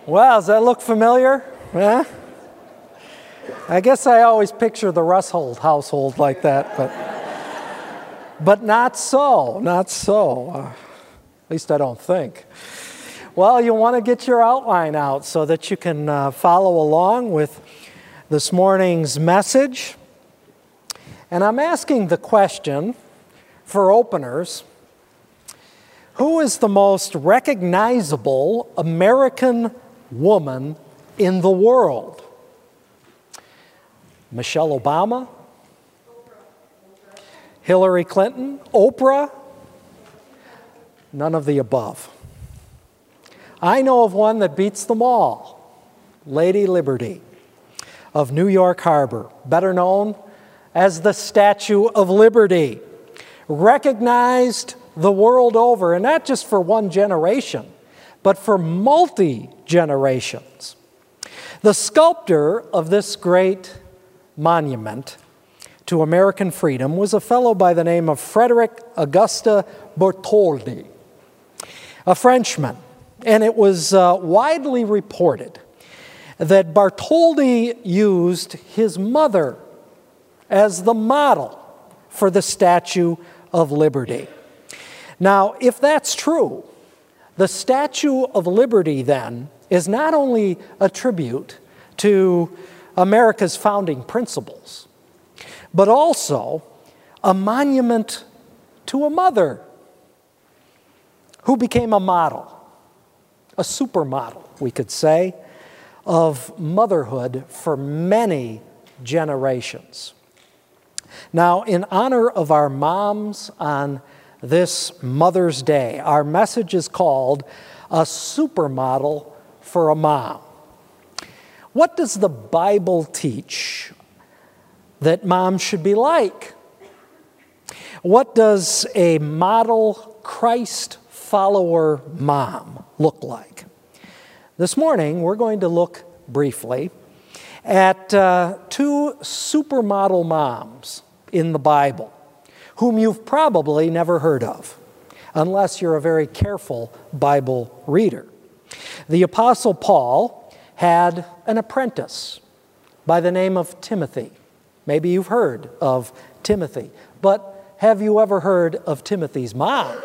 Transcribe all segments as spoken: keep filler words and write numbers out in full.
Well, does that look familiar? Yeah? I guess I always picture the Rushold household like that, but but not so, not so. Uh, at least I don't think. Well, you want to get your outline out so that you can uh, follow along with this morning's message. And I'm asking the question for openers, who is the most recognizable American woman in the world? Michelle Obama? Hillary Clinton? Oprah? None of the above. I know of one that beats them all. Lady Liberty of New York Harbor, better known as the Statue of Liberty, recognized the world over, and not just for one generation, but for multi-generations. The sculptor of this great monument to American freedom was a fellow by the name of Frederick Auguste Bartholdi, a Frenchman. And it was uh, widely reported that Bartholdi used his mother as the model for the Statue of Liberty. Now, if that's true, the Statue of Liberty then is not only a tribute to America's founding principles, but also a monument to a mother who became a model, a supermodel, we could say, of motherhood for many generations. Now, in honor of our moms on this Mother's Day, our message is called A Supermodel for a Mom. What does the Bible teach that moms should be like? What does a model Christ follower mom look like? This morning, we're going to look briefly at uh, two supermodel moms in the Bible, whom you've probably never heard of, unless you're a very careful Bible reader. The Apostle Paul had an apprentice by the name of Timothy. Maybe you've heard of Timothy, but have you ever heard of Timothy's mom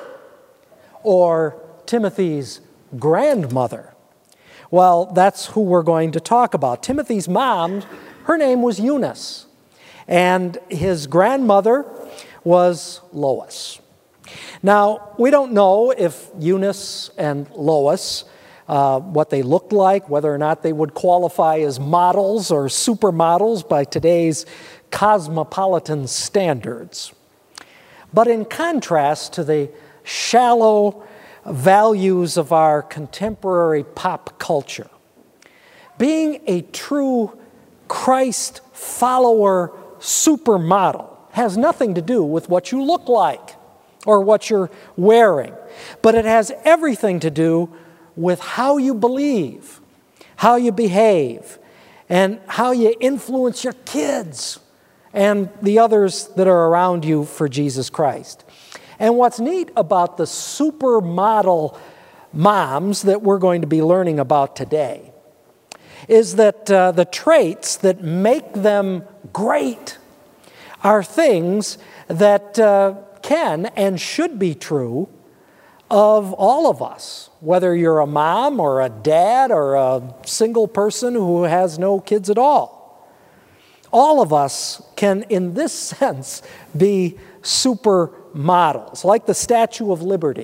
or Timothy's grandmother? Well, that's who we're going to talk about. Timothy's mom, her name was Eunice, and his grandmother was Lois. Now, we don't know if Eunice and Lois, uh, what they looked like, whether or not they would qualify as models or supermodels by today's cosmopolitan standards. But in contrast to the shallow values of our contemporary pop culture, being a true Christ follower supermodel has nothing to do with what you look like or what you're wearing, but it has everything to do with how you believe, how you behave, and how you influence your kids and the others that are around you for Jesus Christ. And what's neat about the supermodel moms that we're going to be learning about today is that uh, the traits that make them great are things that uh, can and should be true of all of us, whether you're a mom or a dad or a single person who has no kids at all. All of us can, in this sense, be supermodels, like the Statue of Liberty.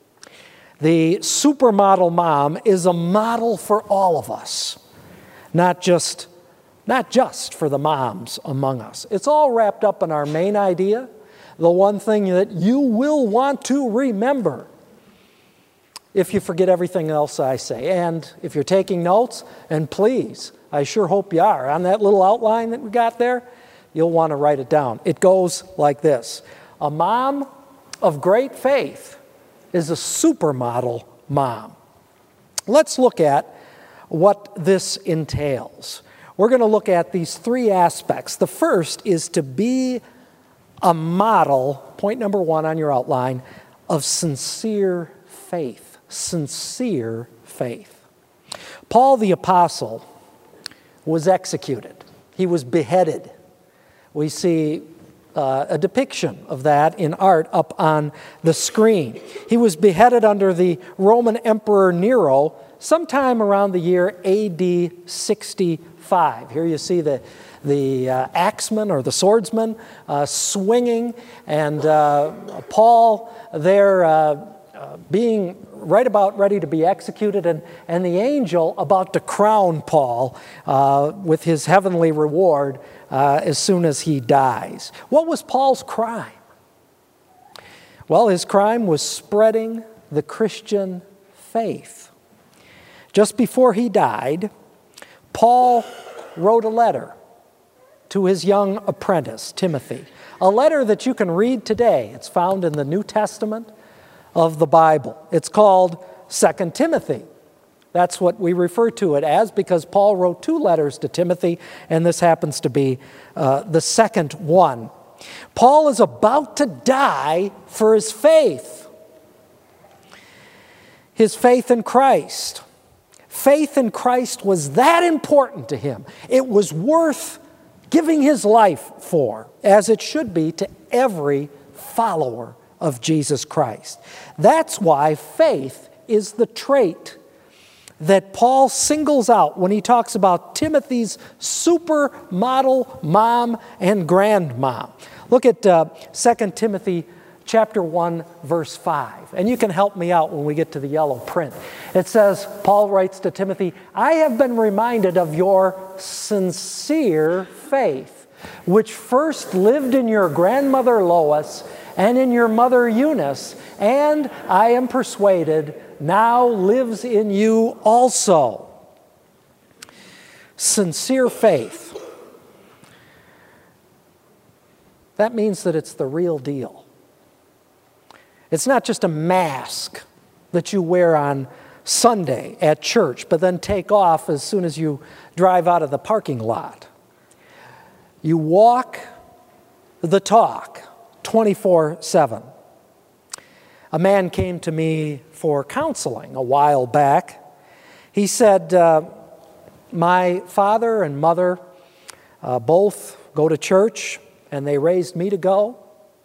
The supermodel mom is a model for all of us, not just, not just for the moms among us. It's all wrapped up in our main idea, the one thing that you will want to remember if you forget everything else I say. And if you're taking notes, and please, I sure hope you are, on that little outline that we got there, you'll want to write it down. It goes like this. A mom of great faith is a supermodel mom. Let's look at what this entails. We're going to look at these three aspects. The first is to be a model, point number one on your outline, of sincere faith. Sincere faith. Paul the Apostle was executed. He was beheaded. We see uh, a depiction of that in art up on the screen. He was beheaded under the Roman Emperor Nero sometime around the year A D sixty-five. Here you see the, the uh, axeman or the swordsman uh, swinging, and uh, Paul there uh, uh, being right about ready to be executed, and, and the angel about to crown Paul uh, with his heavenly reward uh, as soon as he dies. What was Paul's crime? Well, his crime was spreading the Christian faith. Just before he died, Paul wrote a letter to his young apprentice, Timothy, a letter that you can read today. It's found in the New Testament of the Bible. It's called Second Timothy. That's what we refer to it as, because Paul wrote two letters to Timothy, and this happens to be uh, the second one. Paul is about to die for his faith. His faith in Christ. Faith in Christ was that important to him. It was worth giving his life for, as it should be to every follower of Jesus Christ. That's why faith is the trait that Paul singles out when he talks about Timothy's supermodel mom and grandmom. Look at uh, Second Timothy chapter one, verse five. And you can help me out when we get to the yellow print. It says, Paul writes to Timothy, I have been reminded of your sincere faith, which first lived in your grandmother Lois and in your mother Eunice, and I am persuaded now lives in you also. Sincere faith. That means that it's the real deal. It's not just a mask that you wear on Sunday at church, but then take off as soon as you drive out of the parking lot. You walk the talk twenty-four seven. A man came to me for counseling a while back. He said, uh, my father and mother uh, both go to church, and they raised me to go.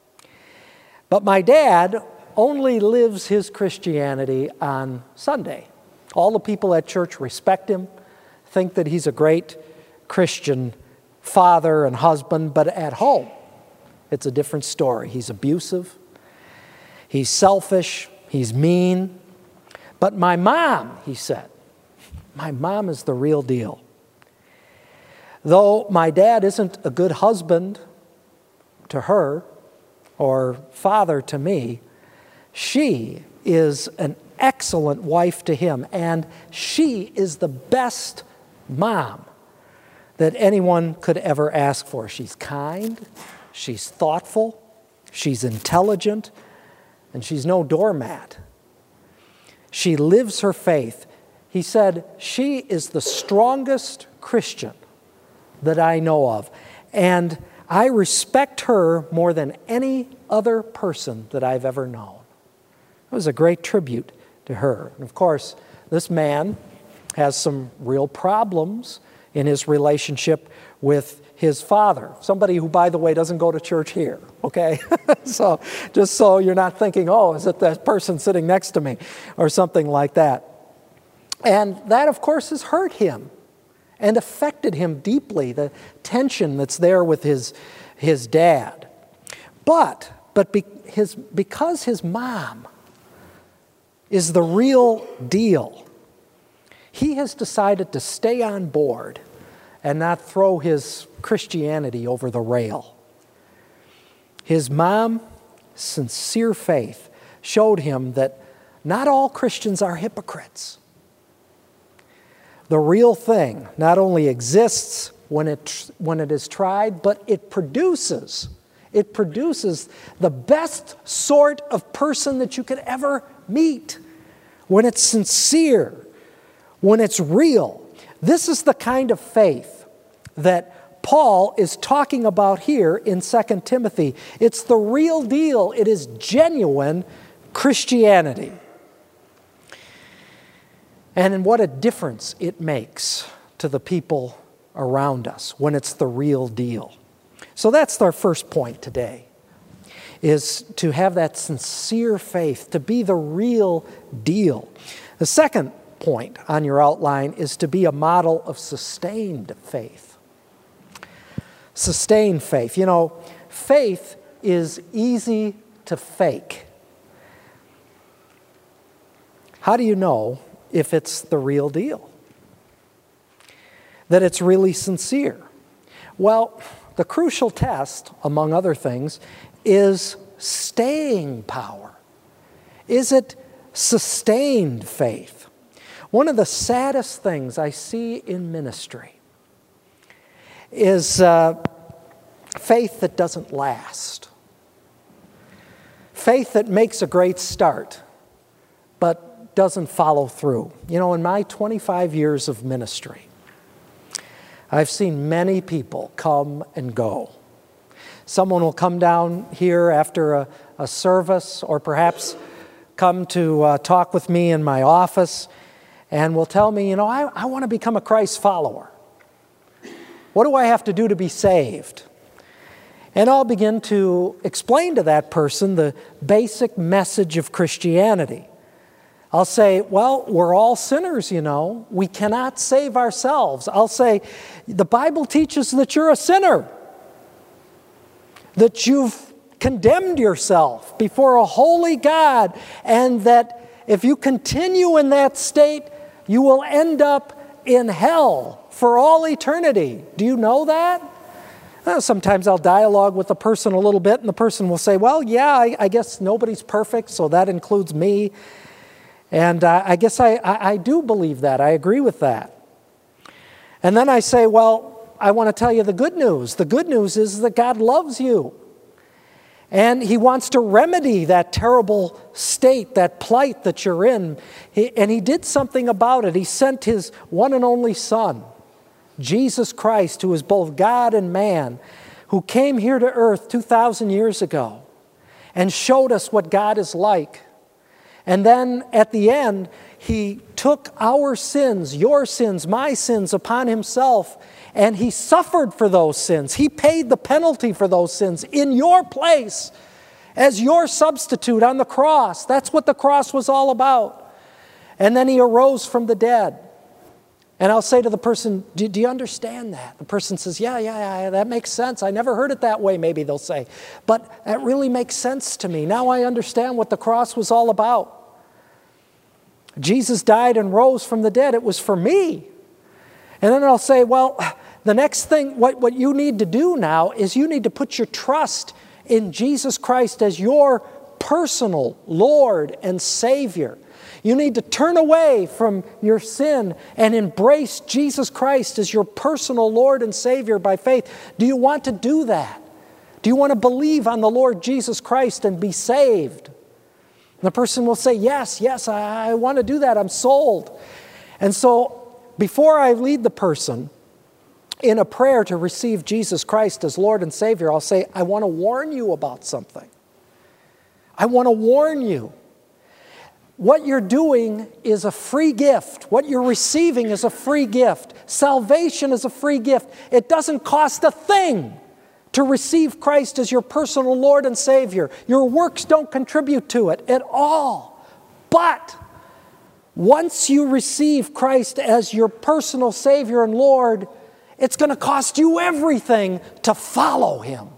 But my dad only lives his Christianity on Sunday. All the people at church respect him, think that he's a great Christian father and husband, but at home, it's a different story. He's abusive, he's selfish, he's mean. But my mom, he said, my mom is the real deal. Though my dad isn't a good husband to her or father to me, she is an excellent wife to him, and she is the best mom that anyone could ever ask for. She's kind, she's thoughtful, she's intelligent, and she's no doormat. She lives her faith. He said, she is the strongest Christian that I know of, and I respect her more than any other person that I've ever known. It was a great tribute to her. And of course, this man has some real problems in his relationship with his father. Somebody who, by the way, doesn't go to church here, okay? So just so you're not thinking, oh, is it that person sitting next to me or something like that. And that, of course, has hurt him and affected him deeply, the tension that's there with his, his dad. But, but be, his, because his mom is the real deal, he has decided to stay on board and not throw his Christianity over the rail. His mom's sincere faith showed him that not all Christians are hypocrites. The real thing not only exists when it, when it is tried, but it produces, it produces the best sort of person that you could ever meet. When it's sincere, when it's real. This is the kind of faith that Paul is talking about here in Second Timothy. It's the real deal. It is genuine Christianity. And what a difference it makes to the people around us when it's the real deal. So that's our first point today, is to have that sincere faith, to be the real deal. The second point on your outline is to be a model of sustained faith. Sustained faith. You know, faith is easy to fake. How do you know if it's the real deal? That it's really sincere? Well, the crucial test, among other things, is staying power. Is it sustained faith? One of the saddest things I see in ministry is uh, faith that doesn't last. Faith that makes a great start, but doesn't follow through. You know, in my twenty-five years of ministry, I've seen many people come and go. Someone will come down here after a, a service, or perhaps come to uh, talk with me in my office, and will tell me, you know, I, I want to become a Christ follower. What do I have to do to be saved? And I'll begin to explain to that person the basic message of Christianity. I'll say, well, we're all sinners, you know. We cannot save ourselves. I'll say, the Bible teaches that you're a sinner, that you've condemned yourself before a holy God, and that if you continue in that state, you will end up in hell for all eternity. Do you know that? Well, sometimes I'll dialogue with the person a little bit, and the person will say, well, yeah, I, I guess nobody's perfect, so that includes me. And uh, I guess I, I, I do believe that. I agree with that. And then I say, well, I want to tell you the good news. The good news is that God loves you. And He wants to remedy that terrible state, that plight that you're in. He, and He did something about it. He sent His one and only Son, Jesus Christ, who is both God and man, who came here to earth two thousand years ago and showed us what God is like. And then at the end, He took our sins, your sins, my sins upon Himself, and He suffered for those sins. He paid the penalty for those sins in your place as your substitute on the cross. That's what the cross was all about. And then He arose from the dead. And I'll say to the person, do, do you understand that? The person says, yeah, yeah, yeah, that makes sense. I never heard it that way, maybe they'll say. But that really makes sense to me. Now I understand what the cross was all about. Jesus died and rose from the dead. It was for me. And then I'll say, well, the next thing, what, what you need to do now is you need to put your trust in Jesus Christ as your personal Lord and Savior. You need to turn away from your sin and embrace Jesus Christ as your personal Lord and Savior by faith. Do you want to do that? Do you want to believe on the Lord Jesus Christ and be saved? And the person will say, yes, yes, I, I want to do that. I'm sold. And so before I lead the person in a prayer to receive Jesus Christ as Lord and Savior, I'll say, I want to warn you about something. I want to warn you. What you're doing is a free gift. What you're receiving is a free gift. Salvation is a free gift. It doesn't cost a thing to receive Christ as your personal Lord and Savior. Your works don't contribute to it at all. But once you receive Christ as your personal Savior and Lord, it's going to cost you everything to follow Him.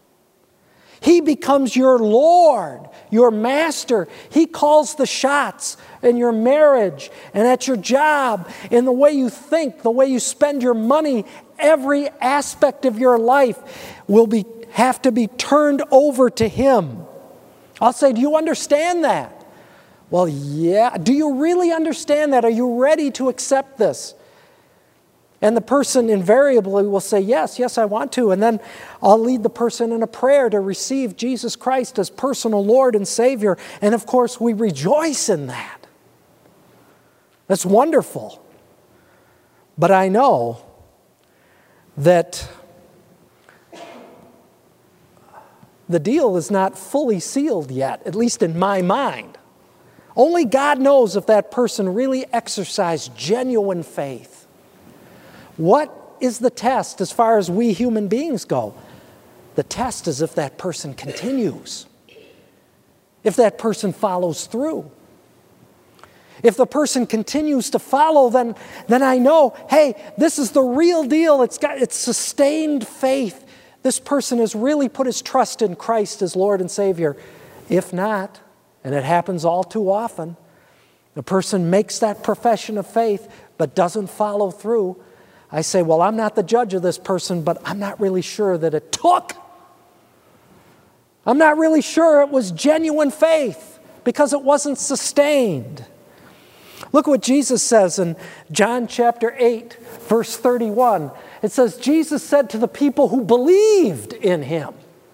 He becomes your Lord, your master. He calls the shots in your marriage and at your job, in the way you think, the way you spend your money. Every aspect of your life will be have to be turned over to Him. I'll say, do you understand that? Well, yeah. Do you really understand that? Are you ready to accept this? And the person invariably will say, yes, yes, I want to. And then I'll lead the person in a prayer to receive Jesus Christ as personal Lord and Savior. And of course, we rejoice in that. That's wonderful. But I know that the deal is not fully sealed yet, at least in my mind. Only God knows if that person really exercised genuine faith. What is the test as far as we human beings go? The test is if that person continues, if that person follows through. If the person continues to follow, then, then I know, hey, this is the real deal. It's got it's sustained faith. This person has really put his trust in Christ as Lord and Savior. If not, and it happens all too often, the person makes that profession of faith but doesn't follow through. I say, well, I'm not the judge of this person, but I'm not really sure that it took. I'm not really sure it was genuine faith because it wasn't sustained. Look what Jesus says in John chapter eight, verse thirty-one. It says, Jesus said to the people who believed in him,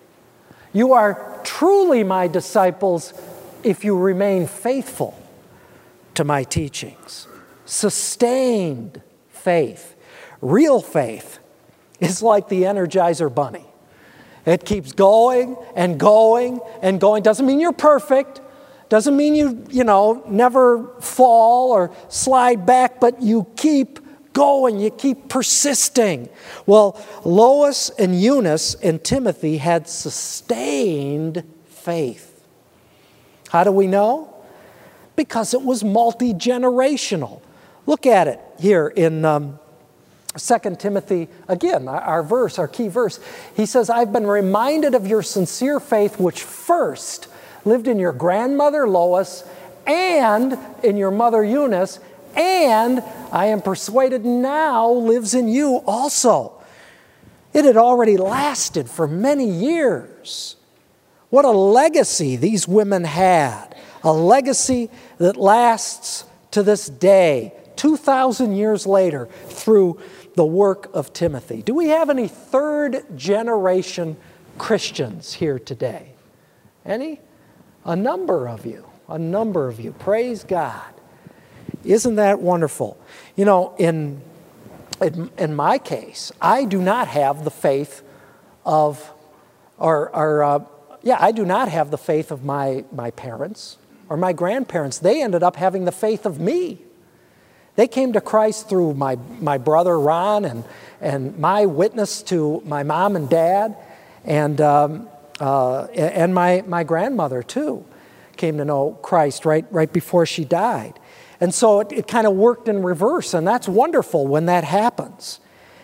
"You are truly my disciples if you remain faithful to my teachings." Sustained faith. Real faith is like the Energizer Bunny. It keeps going and going and going. Doesn't mean you're perfect. Doesn't mean you, you know, never fall or slide back, but you keep going. You keep persisting. Well, Lois and Eunice and Timothy had sustained faith. How do we know? Because it was multi-generational. Look at it here in um, Second Timothy, again, our verse, our key verse. He says, "I've been reminded of your sincere faith, which first lived in your grandmother Lois and in your mother Eunice, and I am persuaded now lives in you also." It had already lasted for many years. What a legacy these women had. A legacy that lasts to this day, two thousand years later, through the work of Timothy. Do we have any third generation Christians here today? Any? A number of you. A number of you. Praise God. Isn't that wonderful? You know, in, in, in my case, I do not have the faith of, or, or uh, yeah, I do not have the faith of my, my parents or my grandparents. They ended up having the faith of me. They came to Christ through my, my brother Ron and, and my witness to my mom and dad, and, um, uh, and my, my grandmother too came to know Christ right, right before she died. And so it, it kind of worked in reverse, and that's wonderful when that happens.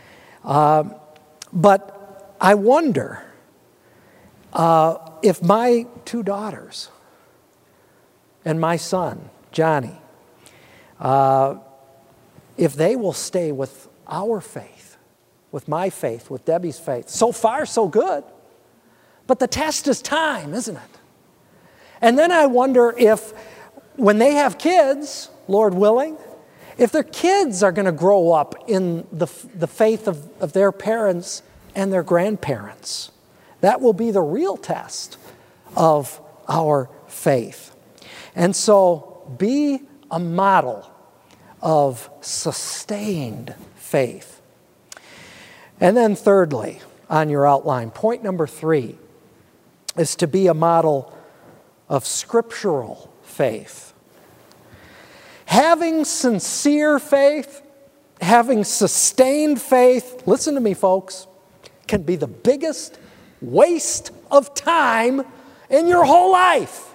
Uh, but I wonder uh, if my two daughters and my son, Johnny, uh, if they will stay with our faith, with my faith, with Debbie's faith. So far, so good. But the test is time, isn't it? And then I wonder if, when they have kids, Lord willing, if their kids are going to grow up in the, the faith of, of their parents and their grandparents. That will be the real test of our faith. And so, be a model of sustained faith. And then thirdly, on your outline, point number three is to be a model of scriptural faith. Having sincere faith, having sustained faith, listen to me folks, can be the biggest waste of time in your whole life.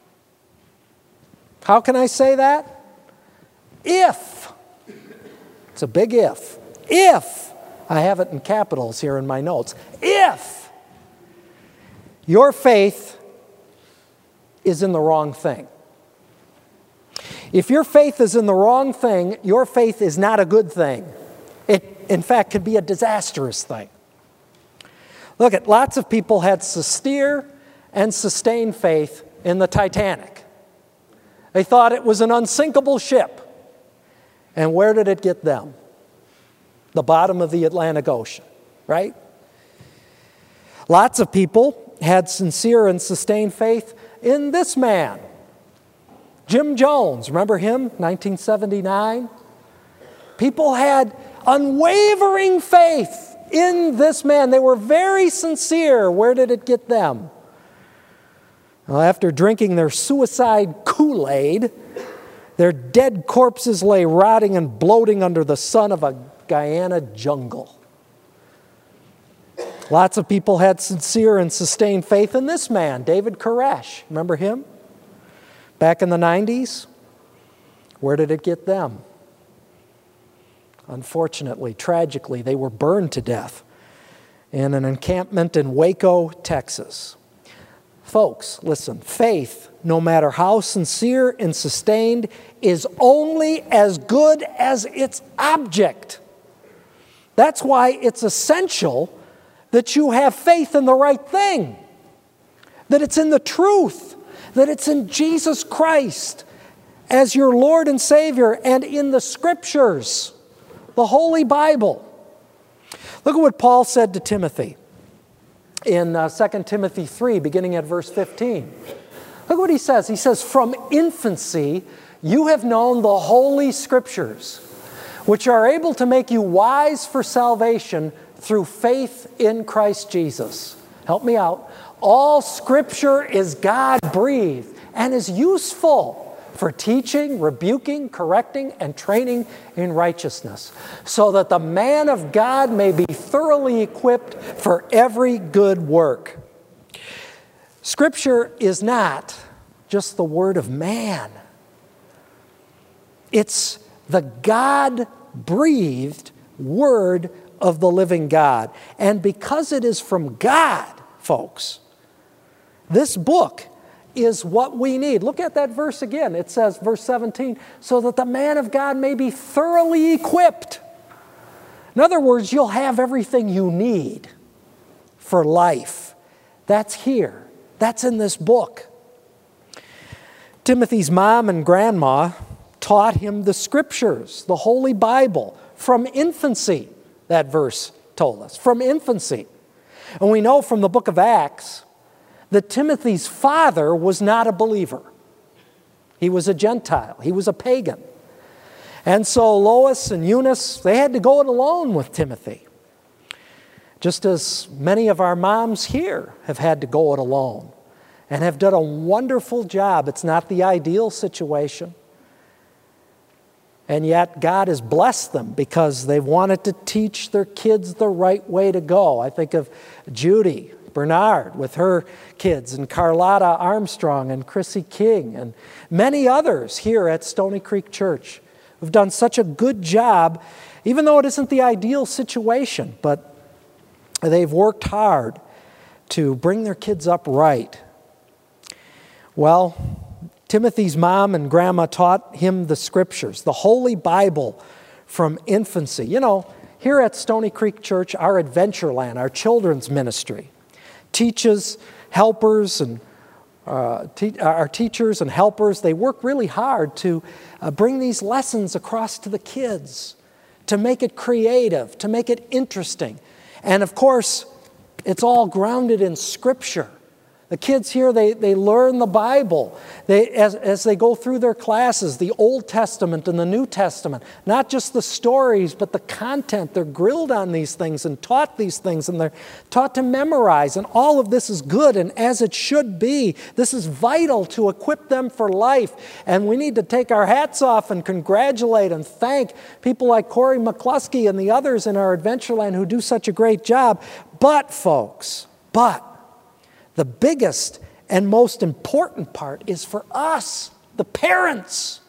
How can I say that? If, it's a big if, if, I have it in capitals here in my notes, if your faith is in the wrong thing. If your faith is in the wrong thing, your faith is not a good thing. It, in fact, could be a disastrous thing. Look, at lots of people had sincere and sustained faith in the Titanic. They thought it was an unsinkable ship. And where did it get them? The bottom of the Atlantic Ocean, right? Lots of people had sincere and sustained faith in this man, Jim Jones. Remember him, nineteen seventy-nine? People had unwavering faith in this man. They were very sincere. Where did it get them? Well, after drinking their suicide Kool-Aid, their dead corpses lay rotting and bloating under the sun of a Guyana jungle. Lots of people had sincere and sustained faith in this man, David Koresh. Remember him? Back in the nineties? Where did it get them? Unfortunately, tragically, they were burned to death in an encampment in Waco, Texas. Folks, listen, faith, no matter how sincere and sustained, is only as good as its object. That's why it's essential that you have faith in the right thing, that it's in the truth, that it's in Jesus Christ as your Lord and Savior, and in the Scriptures, the Holy Bible. Look at what Paul said to Timothy in uh, Second Timothy three, beginning at verse fifteen. Look what he says. He says, "From infancy you have known the Holy Scriptures, which are able to make you wise for salvation through faith in Christ Jesus." Help me out. "All Scripture is God-breathed and is useful for teaching, rebuking, correcting, and training in righteousness, so that the man of God may be thoroughly equipped for every good work." Scripture is not just the word of man. It's the God-breathed word of the living God. And because it is from God, folks, this book is what we need. Look at that verse again. It says, verse seventeen, "so that the man of God may be thoroughly equipped." In other words, you'll have everything you need for life. That's here. That's in this book. Timothy's mom and grandma taught him the Scriptures, the Holy Bible, from infancy, that verse told us, from infancy. And we know from the book of Acts that Timothy's father was not a believer. He was a Gentile. He was a pagan. And so Lois and Eunice, they had to go it alone with Timothy. Just as many of our moms here have had to go it alone and have done a wonderful job. It's not the ideal situation. And yet God has blessed them because they've wanted to teach their kids the right way to go. I think of Judy Bernard with her kids, and Carlotta Armstrong and Chrissy King, and many others here at Stony Creek Church who've done such a good job, even though it isn't the ideal situation, but they've worked hard to bring their kids up right. Well, Timothy's mom and grandma taught him the Scriptures, the Holy Bible from infancy. You know, here at Stony Creek Church, our Adventureland, our children's ministry, teaches helpers and uh, te- our teachers and helpers, they work really hard to uh, bring these lessons across to the kids, to make it creative, to make it interesting. And of course, it's all grounded in Scripture. The kids here, they, they learn the Bible they, as, as they go through their classes, the Old Testament and the New Testament. Not just the stories, but the content. They're grilled on these things and taught these things, and they're taught to memorize. And all of this is good, and as it should be. This is vital to equip them for life. And we need to take our hats off and congratulate and thank people like Corey McCluskey and the others in our Adventureland who do such a great job. But, folks, but, the biggest and most important part is for us, the parents.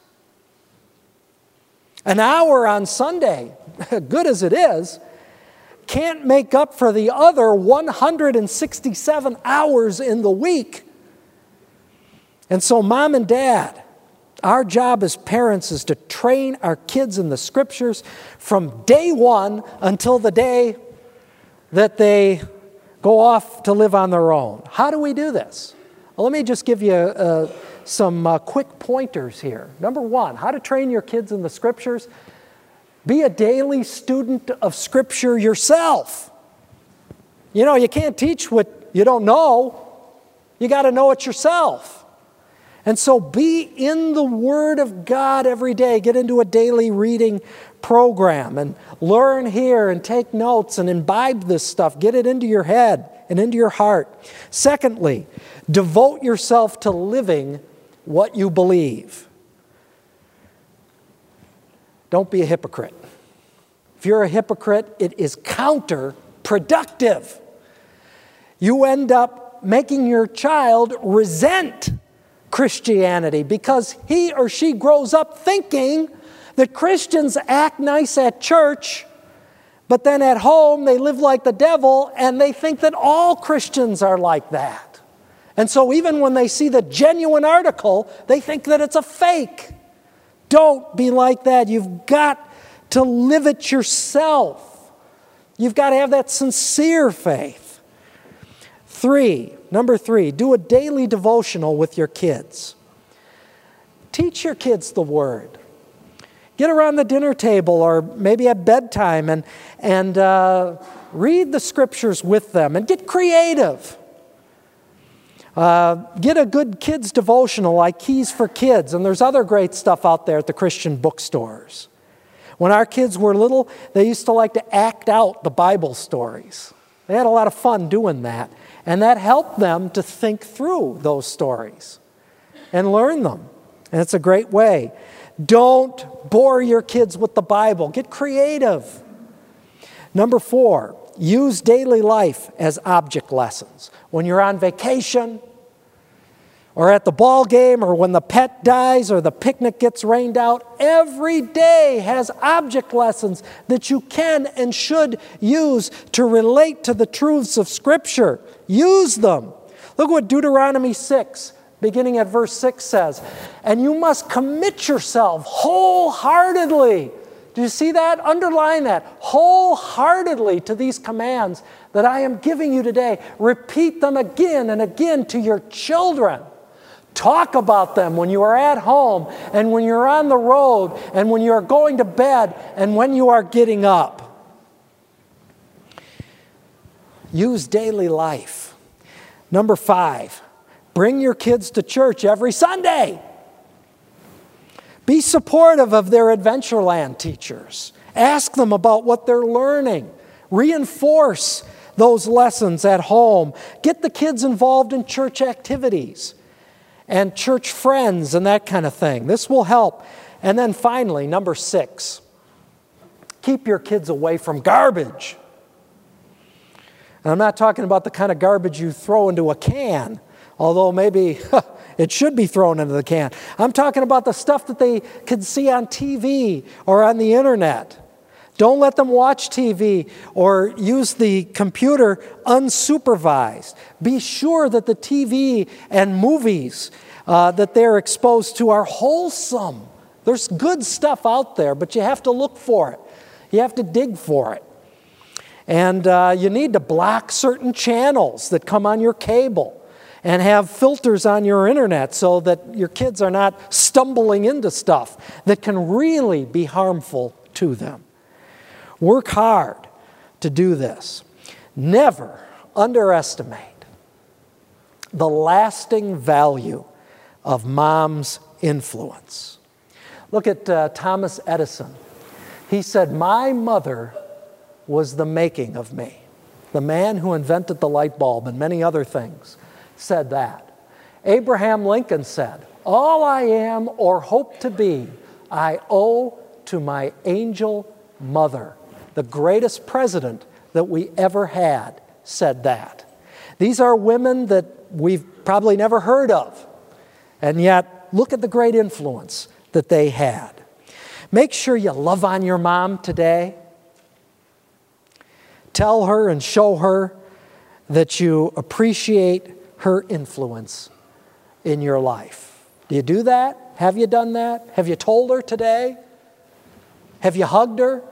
An hour on Sunday, good as it is, can't make up for the other one hundred sixty-seven hours in the week. And so, Mom and Dad, our job as parents is to train our kids in the Scriptures from day one until the day that they go off to live on their own. How do we do this? Well, let me just give you uh, some uh, quick pointers here. Number one, how to train your kids in the Scriptures. Be a daily student of Scripture yourself. You know, you can't teach what you don't know. You got to know it yourself. And so be in the Word of God every day. Get into a daily reading program and learn here and take notes and imbibe this stuff. Get it into your head and into your heart. Secondly, devote yourself to living what you believe. Don't be a hypocrite. If you're a hypocrite, it is counterproductive. You end up making your child resent Christianity because he or she grows up thinking that Christians act nice at church, but then at home they live like the devil, and they think that all Christians are like that. And so even when they see the genuine article, they think that it's a fake. Don't be like that. You've got to live it yourself. You've got to have that sincere faith. Three, number three, do a daily devotional with your kids. Teach your kids the Word. Get around the dinner table or maybe at bedtime and, and uh, read the Scriptures with them and get creative. Uh, get a good kids devotional like Keys for Kids, and there's other great stuff out there at the Christian bookstores. When our kids were little, they used to like to act out the Bible stories. They had a lot of fun doing that, and that helped them to think through those stories and learn them. And it's a great way. Don't bore your kids with the Bible. Get creative. Number four, use daily life as object lessons. When you're on vacation, or at the ball game, or when the pet dies, or the picnic gets rained out, every day has object lessons that you can and should use to relate to the truths of Scripture. Use them. Look what Deuteronomy six, beginning at verse six says, and you must commit yourself wholeheartedly. Do you see that? Underline that. Wholeheartedly to these commands that I am giving you today. Repeat them again and again to your children. Talk about them when you are at home and when you're on the road and when you are going to bed and when you are getting up. Use daily life. Number five, bring your kids to church every Sunday. Be supportive of their Adventureland teachers. Ask them about what they're learning. Reinforce those lessons at home. Get the kids involved in church activities and church friends and that kind of thing. This will help. And then finally, number six, keep your kids away from garbage. And I'm not talking about the kind of garbage you throw into a can, although maybe it should be thrown into the can. I'm talking about the stuff that they can see on T V or on the internet. Don't let them watch T V or use the computer unsupervised. Be sure that the T V and movies uh, that they're exposed to are wholesome. There's good stuff out there, but you have to look for it. You have to dig for it. And uh, you need to block certain channels that come on your cable and have filters on your internet so that your kids are not stumbling into stuff that can really be harmful to them. Work hard to do this. Never underestimate the lasting value of mom's influence. Look at uh, Thomas Edison. He said, "My mother was the making of me." The man who invented the light bulb and many other things said that. Abraham Lincoln said, "All I am or hope to be, I owe to my angel mother." The greatest president that we ever had said that. These are women that we've probably never heard of, and yet look at the great influence that they had. Make sure you love on your mom today. Tell her and show her that you appreciate her influence in your life. Do you do that? Have you done that? Have you told her today? Have you hugged her?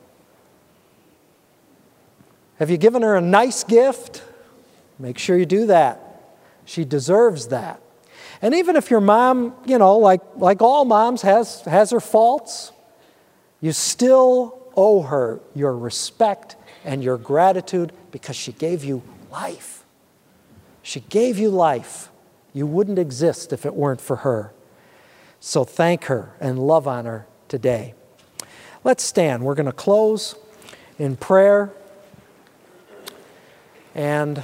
Have you given her a nice gift? Make sure you do that. She deserves that. And even if your mom, you know, like, like all moms, has, has her faults, you still owe her your respect and your gratitude because she gave you life. She gave you life You wouldn't exist if it weren't for her. So thank her and love on her today. Let's stand. We're going to close in prayer. And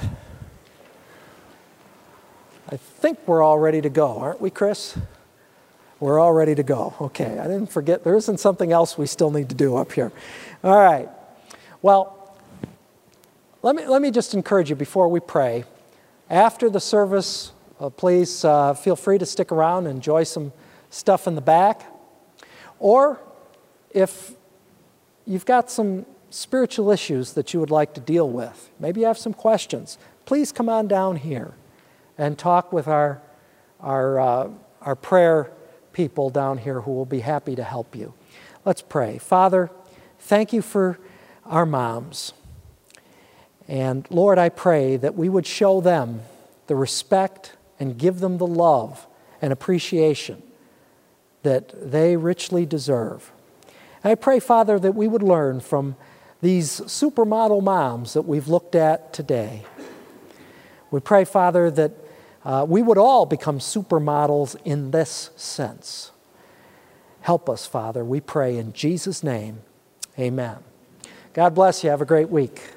I think we're all ready to go, aren't we, Chris? We're all ready to go. Okay, I didn't forget. There isn't something else we still need to do up here. All right. Well, let me, let me just encourage you before we pray. After the service, uh, please uh, feel free to stick around and enjoy some stuff in the back. Or if you've got some spiritual issues that you would like to deal with, maybe you have some questions, please come on down here and talk with our, our, uh, our prayer people down here who will be happy to help you. Let's pray. Father, thank you for our moms. And Lord, I pray that we would show them the respect and give them the love and appreciation that they richly deserve. And I pray, Father, that we would learn from these supermodel moms that we've looked at today. We pray, Father, that Uh, we would all become supermodels in this sense. Help us, Father, we pray in Jesus' name. Amen. God bless you. Have a great week.